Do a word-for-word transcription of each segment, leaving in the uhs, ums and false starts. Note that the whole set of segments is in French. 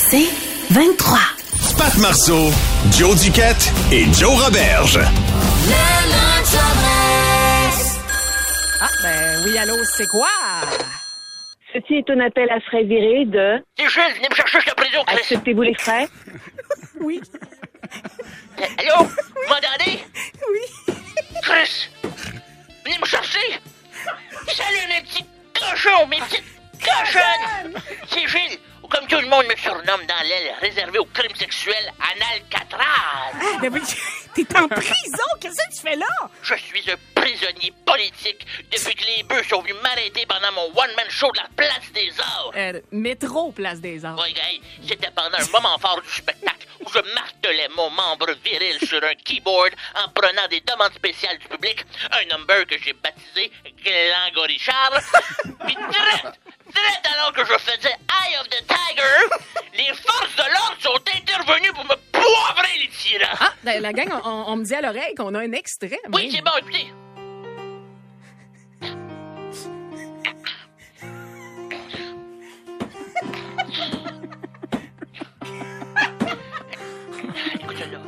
C'est vingt-trois. Pat Marceau, Joe Duquette et Joe Roberge. Ah, ben oui, allô, c'est quoi? Ceci est un appel à frais virés de... C'est Gilles, venez me chercher jusqu'à la prison, Chris. Acceptez-vous les frais? Oui. Euh, allô? Vous m'entendez? Oui. Chris, venez me chercher. Salut, mes petits cochons, mes petites cochonnes. C'est Gilles, ou comme tout le monde me surnomme dans l'aile réservée aux crimes sexuels, Analcatraz. Ah, ben oui, t'es en prison, qu'est-ce que tu fais là? Je suis un prisonnier politique depuis que les bœufs sont venus m'arrêter pendant mon one-man show de la Place des Arts. Euh, métro, Place des Arts. Oui, hey, c'était pendant un moment fort du spectacle où je martelais mon membre viril sur un keyboard en prenant des demandes spéciales du public, un number que j'ai baptisé Glan Richard. Puis direct, direct alors que je faisais Eye of the Tiger, les forces de l'ordre sont intervenues pour me poivrer les tirants. Ah, ben, la gang, on, on me dit à l'oreille qu'on a un extrait. Oui, c'est bon, écoutez. Écoute-le.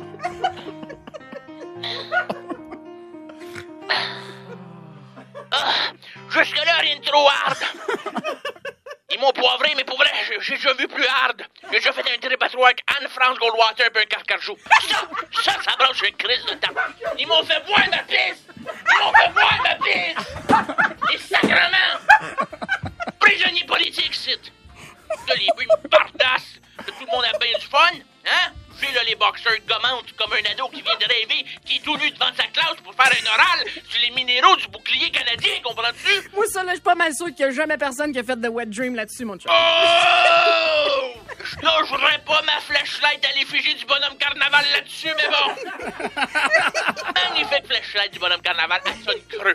Ah, jusque-là, rien de trop hard. Ils m'ont poivré, mais pour vrai, j'ai, j'ai déjà vu plus hard. J'ai déjà fait un trip à trois avec Anne-France Goldwater et un carcarjou. Ça, ça, ça branche une crise de temps. Ils m'ont fait boire ma pisse. Ils m'ont fait boire ma pisse. Les sacrements. Prisonnier politique, c'est. Là, les buts une bardasse. Tout le monde a bien du fun, hein? Puis là, les boxeurs commentent comme un ado qui vient de rêver, qui est tout nu devant sa classe pour faire un oral sur les minéraux du bouclier canadien, comprends-tu? Moi, ça, là, je suis pas mal sûr qu'il y a jamais personne qui a fait de wet dream là-dessus, mon chum. Oh! Je logerais pas ma flashlight à l'effigie du bonhomme carnaval là-dessus, mais bon. Magnifique flashlight du bonhomme carnaval, elle sonne creux.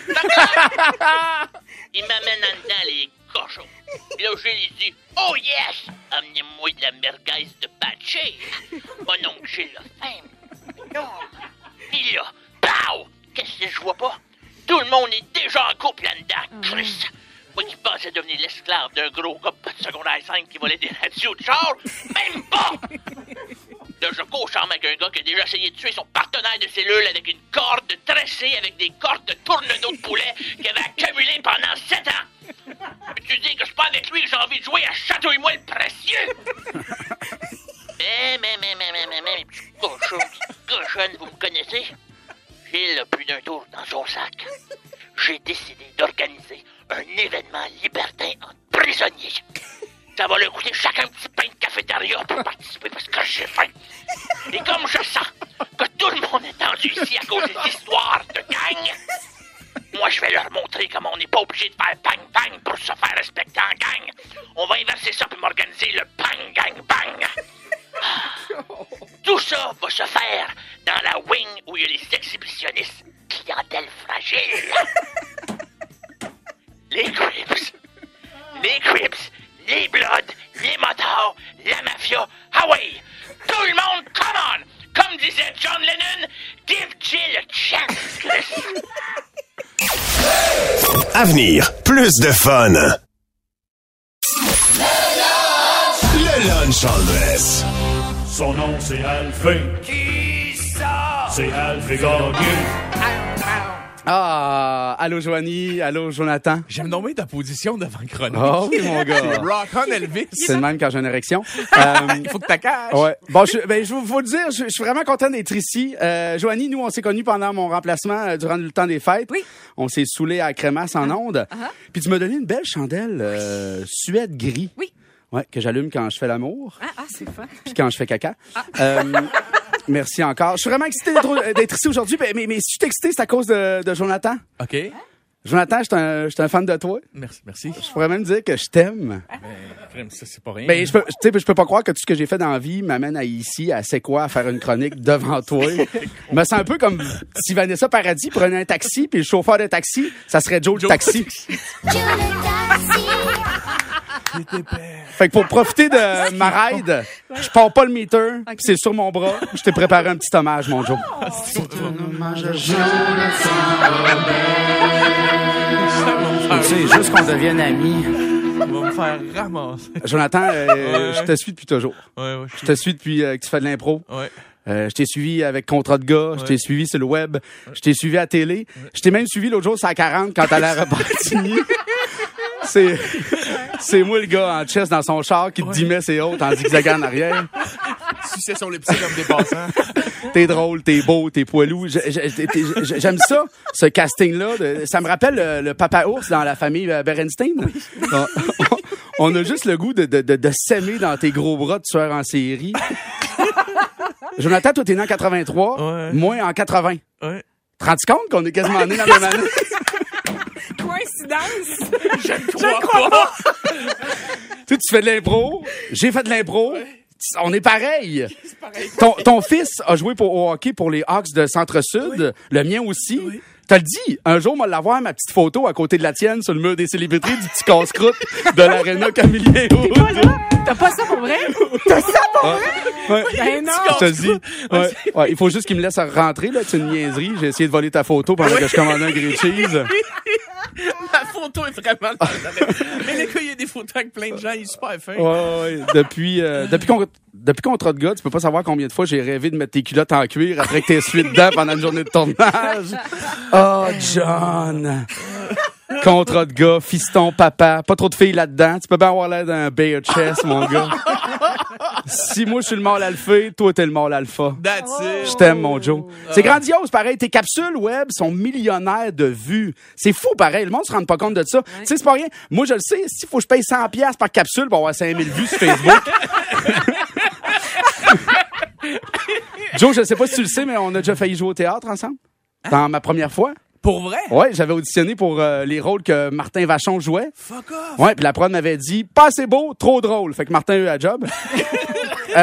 Il m'amène en dedans les cochons. Puis là, je lui dis, oh yes, amenez-moi de la merguez de Batché. Mon oncle Gilles a faim. Non. Puis là, pow! Qu'est-ce que je vois pas? Tout le monde est déjà en couple là-dedans, Chris. Moi qui pensais devenir l'esclave d'un gros gars de secondaire cinq qui volait des radios de char, même pas! Là, je cours charme avec un gars qui a déjà essayé de tuer son partenaire de cellule avec une corde tressée avec des cordes de tournedos de poulet qu'il avait accumulé pendant sept ans. Peux-tu dis que c'est pas avec lui que j'ai envie de jouer à Chatouille-moi le précieux? mais, mais, mais, mais, mais, mais, mais, mes petits cochons, petites cochonnes, vous me connaissez? Gilles a plus d'un tour dans son sac. J'ai décidé d'organiser un événement libertin entre prisonniers. Ça va leur coûter chacun un petit pain de cafétéria pour participer parce que j'ai faim. Et comme je sens que tout le monde est tendu ici à cause des histoires de gang, moi je vais leur montrer comment on n'est pas obligé de faire bang-bang pour se faire respecter en gang. On va inverser ça pour m'organiser le bang-gang-bang. Tout ça va se faire dans la wing où il y a les exhibitionnistes, clientèle fragile. Les Crips, les Crips, les Bloods, les motards, la mafia, ah ouais, tout le monde, come on! Comme disait John Lennon, give Jill a chance, Chris. Avenir, plus de fun. Le lunch en dress. Son nom c'est Alphée. Qui ça? C'est Alphée Gagné. Ah, allô Joanie, allô Jonathan. J'aime nommer ta position devant Chronique. Oh oui, mon gars. Rock on Elvis. C'est le même quand j'ai une érection. Euh, Il faut que tu caches. Ouais. Bon, je, ben, je vous le dire, je, je suis vraiment content d'être ici. Euh, Joanie, nous, on s'est connus pendant mon remplacement euh, durant le temps des fêtes. Oui. On s'est saoulés à crémasse en ondes. Uh-huh. Puis tu m'as donné une belle chandelle euh, Suède gris. Oui. Ouais, que j'allume quand je fais l'amour. Ah, ah c'est fun. Puis quand je fais caca. Ah. Euh, merci encore. Je suis vraiment excité d'être, d'être ici aujourd'hui. Mais, mais, mais si je suis excité, c'est à cause de, de Jonathan. OK. Jonathan, je suis un, un fan de toi. Merci, merci. Je pourrais même dire que je t'aime. Ben, ça, c'est pas rien. Ben, je peux, tu sais, je peux pas croire que tout ce que j'ai fait dans la vie m'amène à ici, à C'est quoi, à faire une chronique devant toi. Je me sens un peu comme si Vanessa Paradis prenait un taxi, puis le chauffeur de taxi, ça serait Joe, Joe le taxi. Fait que pour profiter de ma ride, je pars pas le meter, okay. Pis c'est sur mon bras. Je t'ai préparé un petit hommage, mon Joe. Oh, c'est un hommage à Jonathan Robert. Tu sais, juste qu'on devienne amis. va me faire ramasser. Jonathan, euh, Ouais. je te suis depuis toujours. Ouais, ouais. Je te suis depuis euh, que tu fais de l'impro. Ouais. Euh, je t'ai suivi avec Contrat de gars, je Ouais. t'ai suivi sur le web, je t'ai suivi à la télé, je t'ai même suivi l'autre jour sur la quarante quand t'allais à Repentigny. C'est, c'est moi le gars en chest dans son char qui te dimait ses hautes en zigzagant en arrière. Suçait sur les petits comme des passants. T'es drôle, t'es beau, t'es poilu. Je- je- t'es- t'es- je- J'aime ça, ce casting-là. de- Ça me rappelle le, le papa ours dans la famille euh, Berenstein. On, on a juste le goût de, de, de, de s'aimer dans tes gros bras de tueur en série. Jonathan, toi, t'es né en quatre-vingt-trois, Ouais. moi en quatre-vingts. Ouais. Te rends-tu compte qu'on est quasiment nés la même année? Coïncidence. Je ne crois pas. Tu sais, tu fais de l'impro, j'ai fait de l'impro. On est pareil. Ton, ton fils a joué pour, au hockey pour les Hawks de Centre-Sud. Le mien aussi. Oui. T'as le dit, un jour, moi, l'avoir ma petite photo à côté de la tienne sur le mur des célébrités du petit casse-croûte de l'aréna Camillien Hood. T'as pas ça pour vrai? Ouais. Ben non. Je te le dis. Ouais. Ouais, il faut juste qu'il me laisse rentrer, là. C'est une niaiserie. J'ai essayé de voler ta photo pendant que je commandais un grilled cheese. La photo est vraiment... Mais le gars, il y a des photos avec plein de gens, il est super fin. Ouais, ouais. Depuis, euh, depuis qu'on, depuis Contrat de gars, tu peux pas savoir combien de fois j'ai rêvé de mettre tes culottes en cuir après que t'aies sué dedans pendant une journée de tournage. Oh, John. Contrat de gars, fiston, papa. Pas trop de filles là-dedans. Tu peux bien avoir l'air d'un bear chest, mon gars. Si moi, je suis le mâle alpha, toi, t'es le mâle alpha. That's it. Je t'aime, mon Joe. C'est grandiose, pareil. Tes capsules web sont millionnaires de vues. C'est fou, pareil. Le monde se rend pas compte de ça. Tu sais, c'est pas rien. Moi, je le sais. S'il faut que je paye cent dollars par capsule pour avoir cinq mille vues sur Facebook. Joe, je sais pas si tu le sais, mais on a déjà failli jouer au théâtre ensemble. Dans ma première fois. Pour vrai? Ouais, j'avais auditionné pour euh, les rôles que Martin Vachon jouait. Fuck off. Ouais, puis la prod m'avait dit « Pas assez beau, trop drôle ». Fait que Martin a eu la job. Euh,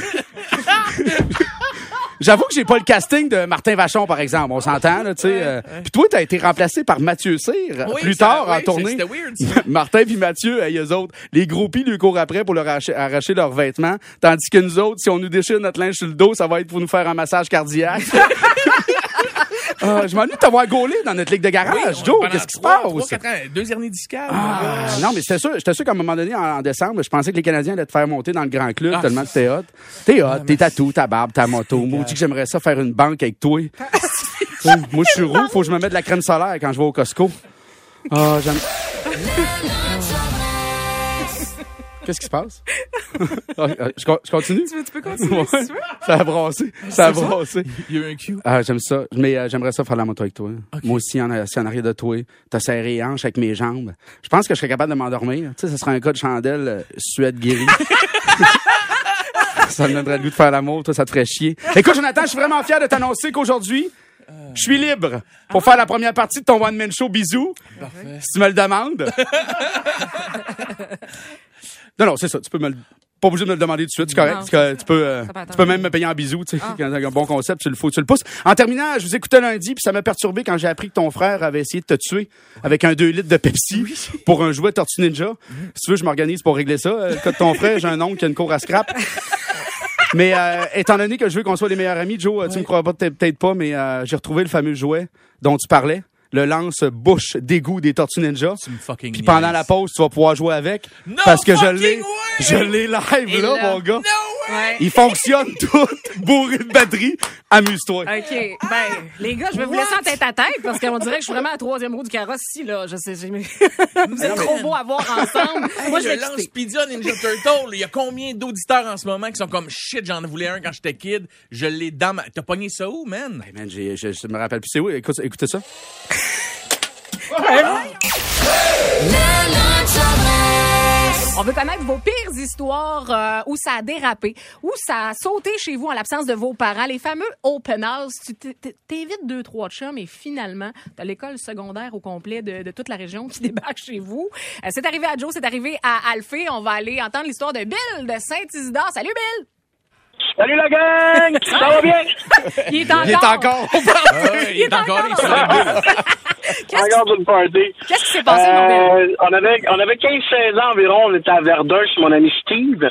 J'avoue que j'ai pas le casting de Martin Vachon, par exemple. On s'entend, là, tu sais. euh. Puis toi, t'as été remplacé par Mathieu Cyr, Oui, plus ça- tard, ouais, en tournée. C'était weird, ça. Martin puis Mathieu, hey, eux autres, les groupies lui courent après pour leur arracher, arracher leurs vêtements. Tandis que nous autres, si on nous déchire notre linge sur le dos, ça va être pour nous faire un massage cardiaque. Euh, je m'ennuie de t'avoir gaulé dans notre ligue de garage. Joe, Pendant qu'est-ce qui se trois- passe? trois, quatre ans, deux hernies discales. Ah, non, mais c'était sûr, j'étais sûr qu'à un moment donné, en, en décembre, je pensais que les Canadiens allaient te faire monter dans le grand club Ah, tellement que c'est- t'es hot. T'es hot, t'es tatou, ta barbe, ta moto. Moi, dis que j'aimerais ça faire une banque avec toi. T'sais, moi, je suis roux, faut que je me mette de la crème solaire quand je vais au Costco. Ah, j'aime... Qu'est-ce qui se passe? Ah, je, con- je continue? Tu, veux, tu peux continuer si tu veux. Ça a brassé. Ça a brassé. Il y a eu un cue. Ah, j'aime ça. Mais euh, j'aimerais ça faire la moto avec toi. Moi aussi, en, assis en arrière de toi. T'as serré les hanches avec mes jambes. Je pense que je serais capable de m'endormir. Tu sais, ce serait un cas de chandelle euh, Suède guérie. Ça me donnerait le goût de faire l'amour. Toi, ça te ferait chier. Écoute, Jonathan, je suis vraiment fier de t'annoncer qu'aujourd'hui, je suis libre pour faire la première partie de ton one-man show. Bisous. Parfait. Si tu me le demandes. Non, non, c'est ça. Tu peux me le... Pas obligé de me le demander tout de suite, c'est correct. Non, parce que tu peux, euh, ça peut attendre. tu peux même me payer en bisous, tu sais. Ah. Quand t'as un bon concept, tu le faut, tu le pousses. En terminant, je vous écoutais lundi, puis ça m'a perturbé quand j'ai appris que ton frère avait essayé de te tuer avec un deux litres de Pepsi pour un jouet Tortue Ninja. Si tu veux, je m'organise pour régler ça. Euh, Le cas de ton frère, j'ai un oncle qui a une cour à scrap. Mais euh, étant donné que je veux qu'on soit les meilleurs amis, Joe, euh, tu me crois pas, peut-être peut-être pas, mais euh, j'ai retrouvé le fameux jouet dont tu parlais. Le lance-bouche d'égout des Tortues Ninja. Tu me fucking Puis pendant niaises. la pause, tu vas pouvoir jouer avec. No parce que je fucking l'ai, way! je l'ai live Et là, là. mon gars. No way! Ouais. Il fonctionne tout, bourré de batterie. Amuse-toi. OK. Ben, les gars, je vais vous laisser en tête à tête parce qu'on dirait que je suis vraiment à la troisième roue du carrosse ici, là. Je sais, j'ai... vous êtes trop beaux à voir ensemble. Moi, je vais le lance quitter. Speedia Ninja Turtle, il y a combien d'auditeurs en ce moment qui sont comme shit, j'en voulais un quand j'étais kid, je l'ai dans ma... T'as pogné ça où, man? Hey man, j'ai, je, je me rappelle plus c'est où. Écoute, écoutez ça. On veut connaître vos pires histoires euh, où ça a dérapé, où ça a sauté chez vous en l'absence de vos parents, les fameux open house. Tu t- t- t'évites deux, trois chums et finalement, t'as l'école secondaire au complet de, de toute la région qui débarque chez vous. Euh, c'est arrivé à Joe, c'est arrivé à Alphée. On va aller entendre l'histoire de Bill de Saint-Isidore. Salut Bill! Salut la gang! Ça va bien? Il est encore... Il est encore. il est encore là, il se Encore sur le party. Qu'est-ce qui s'est passé, mon Bill? Euh, on avait, on avait quinze seize ans environ, on était à Verdun chez mon ami Steve.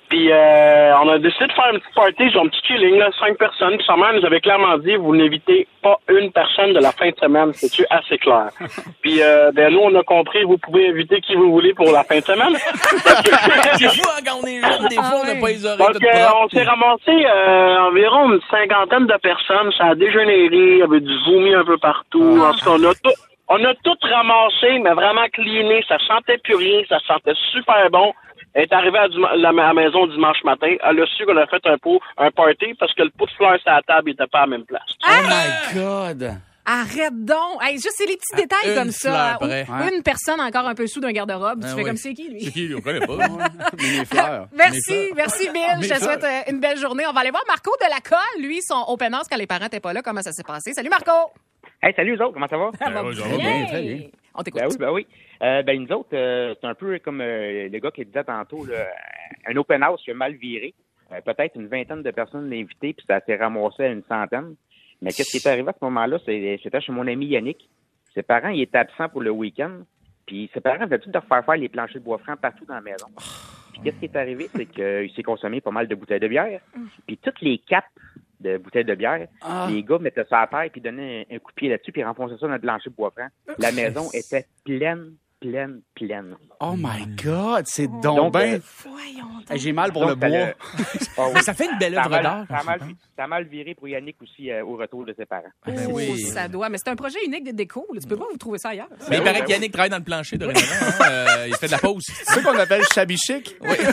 Puis euh, on a décidé de faire une petite party, genre un petit chilling, là, cinq personnes. Puis sa mère nous avait clairement dit, vous n'invitez pas une personne de la fin de semaine. C'est-tu assez clair? Puis euh, ben nous, on a compris, vous pouvez inviter qui vous voulez pour la fin de semaine. Des fois, quand on est jeune, des fois, on n'a pas les oreilles Donc, toutes euh, propres. on s'est ramassé euh, environ une cinquantaine de personnes. Ça a dégénéré, il y avait du vomi un peu partout. Ah. En tout cas, on a tout, on a tout ramassé, mais vraiment cleané. Ça sentait plus rien, ça sentait super bon. Elle est arrivée à, dima- la, à la maison dimanche matin. Elle a su qu'on a fait un pot, un party parce que le pot de fleurs sur la table n'était pas à la même place. Oh my God! Arrête donc! Hey, juste, c'est les petits détails une comme ça. fleur près. Ou une personne encore un peu sous d'un garde-robe. Tu Ah fais oui. comme c'est qui, lui? C'est qui, on connaît pas. Mais les fleurs. Merci, merci Bill. Mes Je te fleurs. souhaite euh, une belle journée. On va aller voir Marco de la Colle. Lui, son open house quand les parents n'étaient pas là. Comment ça s'est passé? Salut Marco! Hey, salut les autres, comment ça va? Ça va ouais, ça va bien. bien, très bien. On t'écoute. Ben oui, ben oui. Euh, ben nous autres, euh, c'est un peu comme euh, le gars qui disait tantôt, là, un open house qui a mal viré. Euh, peut-être une vingtaine de personnes l'invité, puis ça s'est ramassé à une centaine. Mais qu'est-ce qui est arrivé à ce moment-là? C'est, c'était chez mon ami Yannick. Ses parents, ils étaient absents pour le week-end. Puis ses parents avaient tout de refaire faire les planchers de bois franc partout dans la maison. Puis qu'est-ce qui est arrivé? C'est qu'il s'est consommé pas mal de bouteilles de bière. Puis toutes les capes de bouteilles de bière, Ah. les gars mettaient ça à terre, puis donnaient un, un coup de pied là-dessus, puis renfonçaient ça dans le plancher de bois franc. La maison était pleine, pleine, pleine. Oh my God! C'est donc Donc, ben... euh, Voyons donc. Hey, j'ai mal pour Donc, le bois. ça l'a- Ah oui. Mais ça fait une belle Ça a œuvre mal- d'art. ça a mal, ça a mal viré pour Yannick aussi euh, au retour de ses parents. Oh, Ben oui. ça doit. Mais c'est un projet unique de déco. là. Tu peux pas vous trouver ça ailleurs. Mais il oui, paraît ben que Yannick travaille dans le plancher de rénovation. Hein? Euh, il fait de la pause. C'est ça qu'on appelle shabby chic?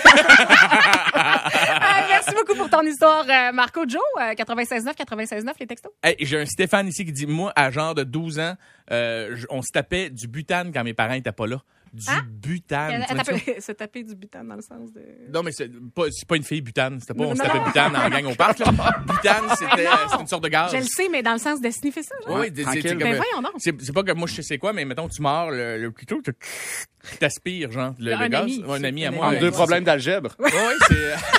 Ah, merci beaucoup pour ton histoire, euh, Marco. Joe, euh, quatre-vingt-seize neuf, quatre-vingt-seize neuf, les textos. Hey, j'ai un Stéphane ici qui dit, moi, à genre de douze ans, euh, j- on se tapait du butane quand mes parents étaient pas là. Du Hein? butane. tu Euh, sais ça? taper- se taper du butane dans le sens de... Non, mais c'est pas, c'est pas une fille butane. C'était pas, on se Non, tapait non. butane en gang au parc, là. Butane, c'était, Non. euh, c'était une sorte de gaz. Je le sais, mais dans le sens de sniffer ça. genre. Oui, c'est- c'est tranquille. c'est comme, Ben euh, voyons donc. c'est, c'est pas comme moi, je sais c'est quoi, mais mettons, tu mords le, le couteau, tu t'aspires, genre, le, Un le gaz. ami. Ouais, un ami à C'est moi. un En ouais, deux c'est- problèmes d'algèbre. Oui, c'est.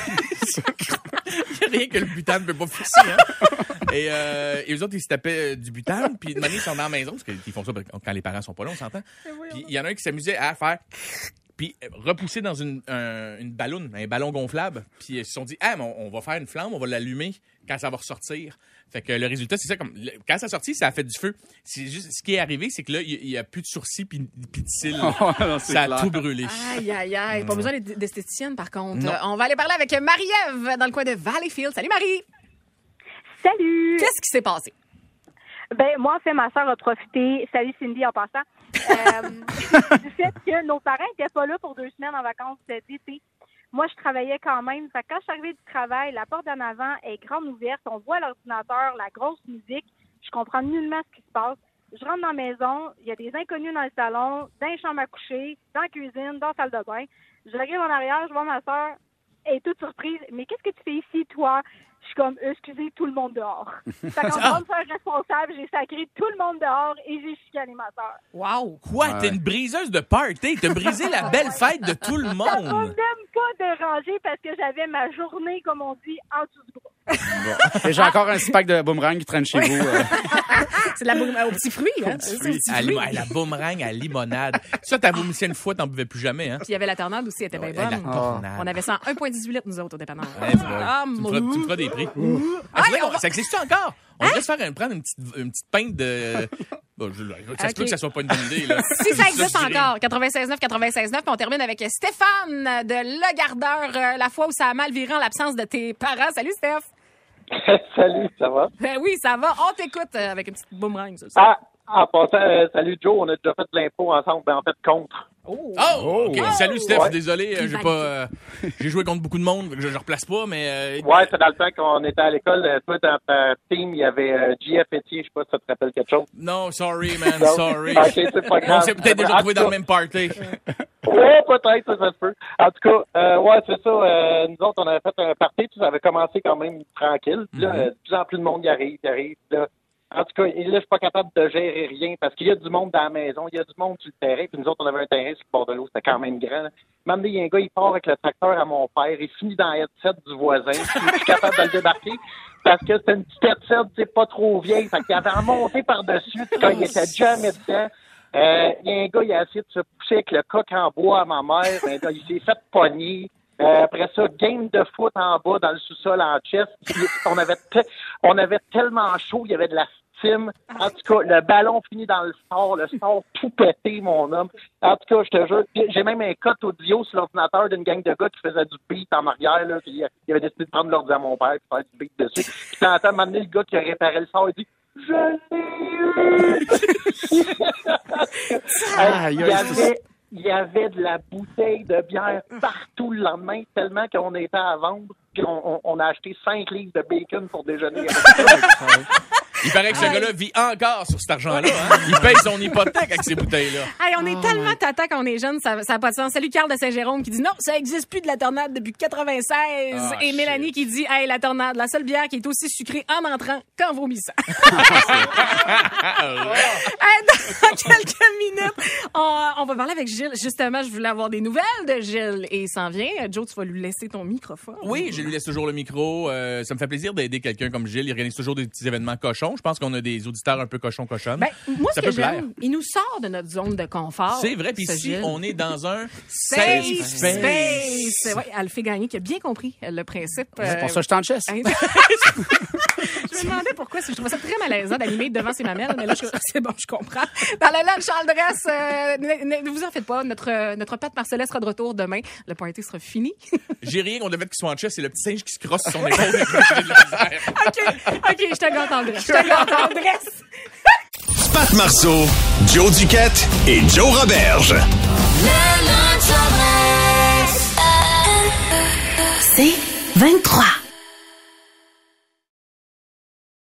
Il n'y a rien que le butane ne peut pas fixer. Hein? Et, euh, et eux autres, ils se tapaient euh, du butane. Puis une année, ils sont dans la maison, parce qu'ils font ça quand les parents sont pas là, on s'entend. Puis il y en a un qui s'amusait à faire. Puis repousser dans une, un, une ballonne, un ballon gonflable. Puis ils se sont dit, ah, mais on, on va faire une flamme, on va l'allumer quand ça va ressortir. Fait que le résultat, c'est ça. Comme le- quand ça a sorti, ça a fait du feu. C'est juste ce qui est arrivé, c'est que là, il y, a plus de sourcils puis, puis de cils. Oh, non, c'est Ça a clair. tout brûlé. Aïe, aïe, aïe. Pas besoin d'être d'esthéticienne, par contre. Non. Euh, on va aller parler avec Marie-Ève dans le coin de Valleyfield. Salut, Marie. Salut! Qu'est-ce qui s'est passé? Ben, moi, en fait, ma soeur a profité. Salut, Cindy, en passant. Euh, du fait que nos parents n'étaient pas là pour deux semaines en vacances d'été. Moi, je travaillais quand même. Fait que quand je suis arrivée du travail, la porte d'en avant est grande ouverte. On voit l'ordinateur, la grosse musique. Je comprends nullement ce qui se passe. Je rentre dans la maison. Il y a des inconnus dans le salon, dans les chambres à coucher, dans la cuisine, dans la salle de bain. Je regarde en arrière, je vois ma soeur. Elle est toute surprise. Mais qu'est-ce que tu fais ici, toi? Je suis comme, excusez, tout le monde dehors. Ça commence à me faire responsable. J'ai sacré tout le monde dehors et j'ai chicané ma soeur. Wow. Quoi? Ouais. T'es une briseuse de party? T'as brisé la belle fête de tout le Ça m'a monde? même pas dérangé parce que j'avais ma journée, comme on dit, en dessous du bras. Et j'ai encore un pack de boomerang qui traîne chez vous. euh. C'est de la boum- au petit fruit, hein? C'est fruit. au petit À fruit. limo- à la boomerang à limonade. Ça, t'as vomissé une fois, t'en buvais plus jamais, hein? Puis il y avait la tornade aussi, elle était bien Ouais, la bonne. tornade. On avait ça en un virgule dix-huit litres, nous autres, au dépanneur. Ouais, tu, vas- Ah, tu me mon- feras, tu me feras des prix. Ah, c'est vrai qu'on- ça existe encore? On devrait se faire un- prendre une petite, une petite pinte de... Bon, je, ça se Ok. peut que ça soit pas une bonne idée, là. Si ça existe je dirais. encore, quatre-vingt-seize neuf, quatre-vingt-seize neuf, puis on termine avec Stéphane de Le Gardeur, euh, la fois où ça a mal viré en l'absence de tes parents. Salut, Steph. Salut, ça va? Ben oui, ça va. On t'écoute euh, avec une petite boomerang, ça. Ah, en passant, euh, salut Joe, on a déjà fait de l'impôt ensemble, ben en fait contre. Oh! Oh! OK. Salut, Steph. Ouais. Désolé, euh, j'ai pas... euh, j'ai joué contre beaucoup de monde, fait que je, je replace pas, mais... euh, Ouais, c'est dans le temps qu'on était à l'école. euh, Toi, dans ta team, il y avait euh, J F Etier, je sais pas si ça te rappelle quelque chose. Non, sorry, man, Non? sorry. Ok, c'est pas grave. On s'est peut-être déjà En trouvé tout dans le cas- même party. Ouais, peut-être, ça, ça se peut. En tout cas, euh, ouais, c'est ça. Euh, nous autres, on avait fait un party, puis ça avait commencé quand même tranquille. Puis là, Mhm. euh, de plus en plus de monde y arrive, y arrive. Puis là, en tout cas, là, je suis pas capable de gérer rien parce qu'il y a du monde dans la maison, il y a du monde sur le terrain. Puis nous autres, on avait un terrain sur le bord de l'eau, c'était quand même grand. Là. Même il y a un gars, il part avec le tracteur à mon père, il finit dans la headset du voisin. Puis je suis capable de le débarquer parce que c'était une petite headset, c'est pas trop vieille. Fait qu'il avait remonté par-dessus quand il était jamais dedans. Euh, il y a un gars, il a essayé de se pousser avec le coq en bois à ma mère. Ben, là, il s'est fait pogner. Euh, après ça, game de foot en bas dans le sous-sol en chess. On avait, te- on avait tellement chaud, il y avait de la steam. En tout cas, le ballon finit dans le sport, le sport tout pété, mon homme. En tout cas, je te jure, j'ai même un code audio sur l'ordinateur d'une gang de gars qui faisait du beat en arrière, là, puis il avait décidé de prendre l'ordi à mon père et faire du beat dessus. Puis t'entends m'amener le gars qui a réparé le sort, il dit « Je l'ai eu! » Ah, Il y avait... Il y avait de la bouteille de bière partout le lendemain, tellement qu'on était à vendre, puis on, on, on a acheté cinq livres de bacon pour déjeuner avec ça. Il paraît que ce gars-là vit encore sur cet argent-là. Hein? Il paye son hypothèque avec ces bouteilles-là. Hey, on est tellement tata quand on est jeune, ça n'a pas de sens. Salut Carl de Saint-Jérôme qui dit non, ça existe plus de la tornade depuis quatre-vingt-seize. Ah, Et shit. Mélanie qui dit hey, la tornade, la seule bière qui est aussi sucrée en entrant qu'en vomissant. Hey, dans quelques minutes, on, on va parler avec Gilles. Justement, je voulais avoir des nouvelles de Gilles et il s'en vient. Joe, tu vas lui laisser ton microphone. Oui, je lui laisse toujours le micro. Euh, ça me fait plaisir d'aider quelqu'un comme Gilles. Il organise toujours des petits événements cochons. Je pense qu'on a des auditeurs un peu cochons-cochonnes. Ben, moi, ça ce que peut plaire. j'aime, il nous sort de notre zone de confort. C'est vrai. Puis ce ici, Gilles. on est dans un Safe safe space. space. Ouais, elle fait gagner, qui a bien compris le principe. C'est euh, pour ça que je tente chess. Je me demandais pourquoi. Je trouvais ça très malaisant d'animer devant ses mamelles, mais là, je- c'est bon, je comprends. Dans la lunch Charles Dress, euh, ne, ne vous en faites pas. Notre, notre Pat Marcellin sera de retour demain. Le party sera fini. J'ai rien qu'on devait qu'il soit en chess. C'est le petit singe qui se crosse sur son épaule. avec le de la misère. OK, OK, je te gâte en dress. Je te gâte en dress. Pat Marceau, Joe Duquette et Joe Roberge. C'est vingt-trois.